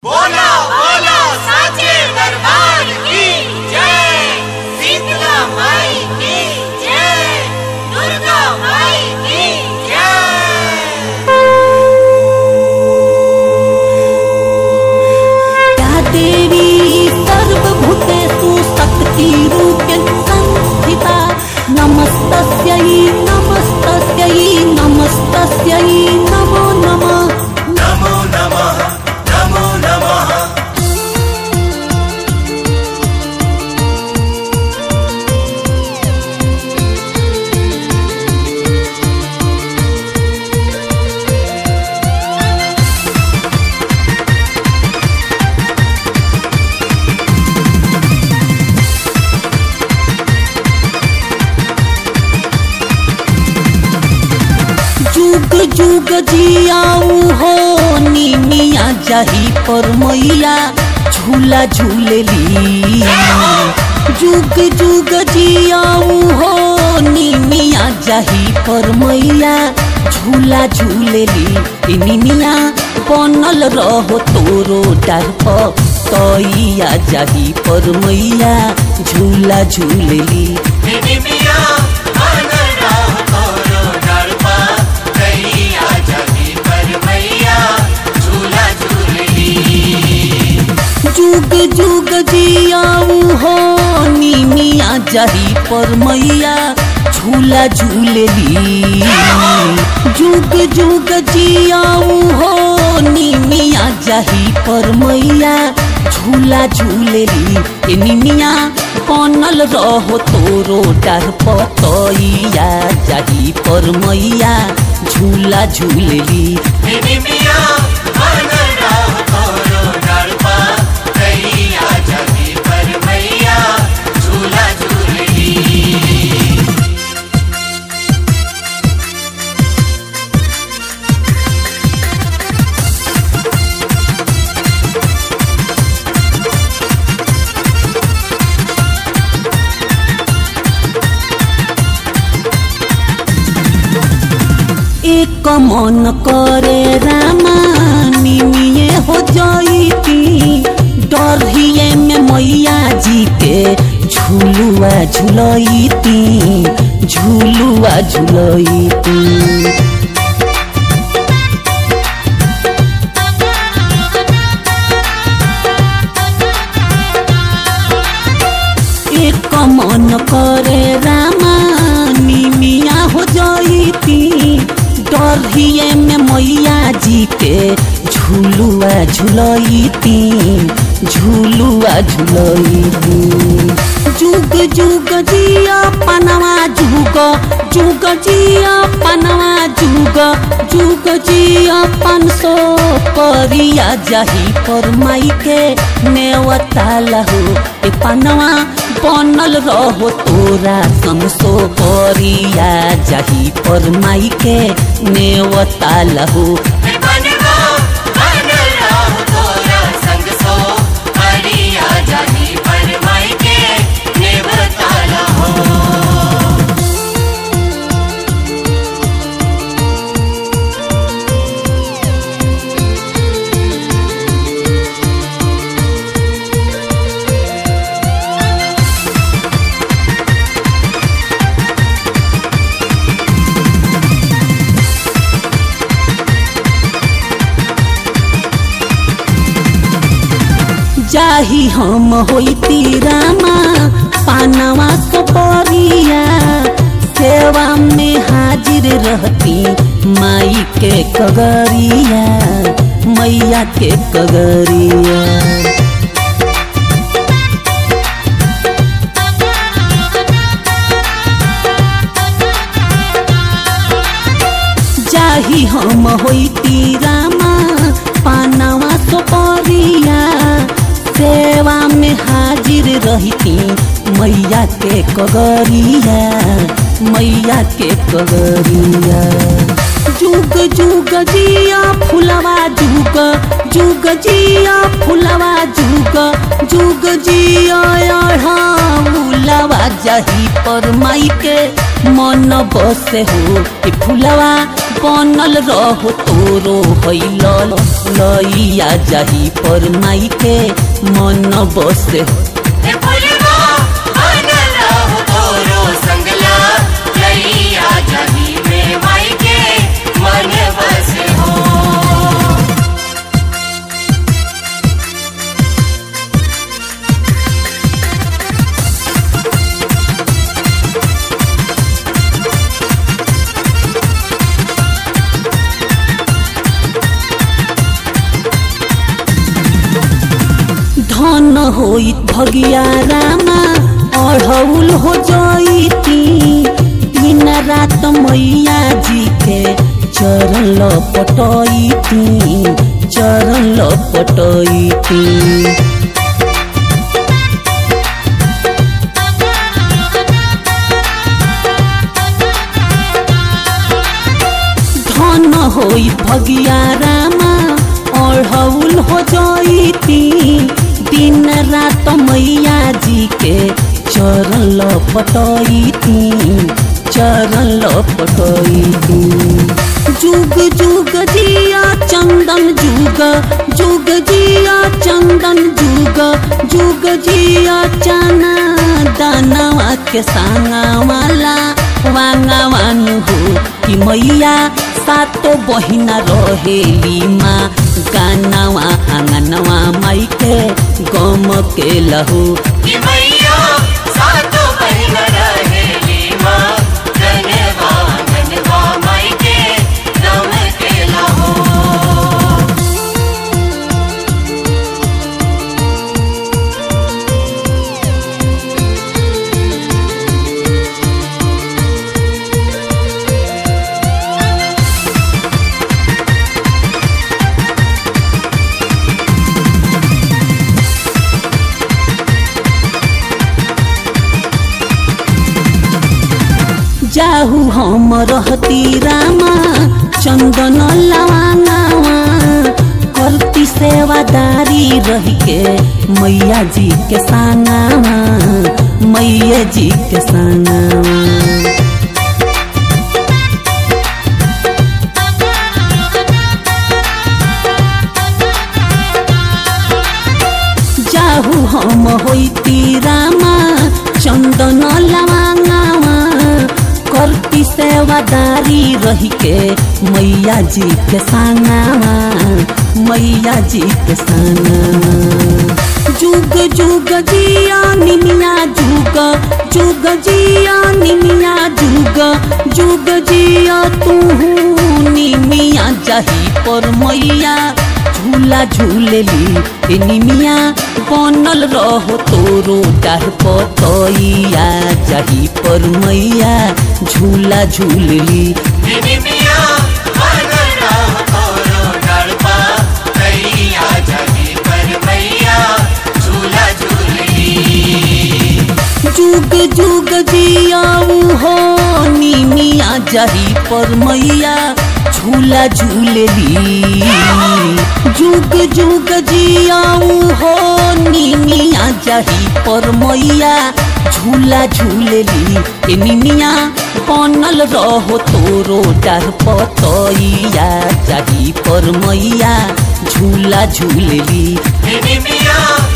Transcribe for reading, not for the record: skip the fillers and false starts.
बोलो बोलो साचे दरबार की जय, शीतला माई की जय, दुर्गा माई की जय। या देवी सर्वभूतेषु शक्तिरूपेण संस्थिता, नमस्तस्यै नमस्तस्यै नमस्तस्यै नमो नमः। नमो नमः नमो नमः। जुग जुग जियाऊ हो निमिया जाही पर मैया झूला झूलेली। जुग जुग जियाऊ हो निमिया जाही पर मैया झूला झूलेली। ए निमिया बनल रहो तोरो डार पर तैया जाही पर मैया झूला झूलेली। निमिया बनल रहो तोरो डार पर तैया जाही पर मैया झूला झूलेली। जुग जुग जियाऊ हो निमिया जाही पर मैया झूला झूलेली। जुग जुग जियाऊ हो निमिया जाही पर मैया झूला झूलेली। ए निमिया बनल रहो तोरो डार पर तैया जाही पर मैया झूला झूलेली। निमिया बनल रहो तोरो डार पर तैया जाही पर मैया झूला झूलेली। एक मन करे रामा निमिये हो जाईती, डरिए में मैया जी के झूलुआ झुलईती, झूलुआ झुलईती। एक मन करे रामा निमिया हो जाईती, डरिए में मैया जी के झूलुआ झुलईती, झूलुआ झुलईती। जुग जुग जिया पनवा जुग, जुग जिया पनवा जुग, जुग जिया 500 परिया जाही पर माई के नेवता लहो। ए पनवा बनल रहो तोरा 500 परिया जाही पर माई के नेवता लहो। जाही हम होइती रामा पानवा सुपरिया, सेवा में हाजिर रहती माई के कगरिया, मैया के कगरिया। जाही हम होइती रामा पानवा सुपरिया, सेवा में हाजिर रहती मैया के कगरिया, मैया के कगरिया। जुग जुग जिया फुलवा जुग, जुग जिया फुलवा जुग, जुग जिया अढ़ाउलवा जाही पर माई के मन बसे हो। ए फुलवा बनल रहो तोरो हैल लइया जाही पर माई के मन बसे हे फुलवा बनल रहो तोरो संगला लइया जाही में माई के मन बसे हो। धन होइत भगिया रामा अढ़ौल हो जईती दिन रात मैया जी के चरण लपटईती चरण लपटईती। धन होइत भगिया रामा अढ़ौल हो जईती दिन रात मैया जी के चरण लपटईती चरण लपटईती। जुग जुग जिया चंदन जुग जुग जिया चंदन जुग जुग जिया चना दानवा के सांगा वाला वांगावान हो कि मैया सातो बहिना रहेली माँ गानावा आंगनवा माई के गम के लहू कि मैया सातो बहिन रहेली माँ गनवा गनवा माई के गम के लहू। जाहू हम रहती रामा चंदन लवांगावा करती सेवादारी रही के मैया जी के सांगावा मैया जी के सांगावा। जाहू हम होती रामा चंदन लवांगावा करती सेवादारी रही के मैया जी के सांगावा मैया जी के सांगावा। जुग जुग जिया निमिया जुग जुग जिया निमिया जुग जुग जिया तू निमिया जाही पर मैया झूला झूलेली ए निमिया बनल रहो तोरो डार पतैया जाही पर मैया झूला झूलेली निमिया बनल रहो तोरो डार पतैया जाही पर मैया झूला झूलेली। जुग जुग जियाऊ हो निमिया जाही पर मैया झूला झूलेली। जुग जुग जियाऊ हो निमिया जाही पर मैया झूला झूलेली ए निमिया बनल रहो तोरो डार पतैया जाही पर मैया झूला झूलेली निमिया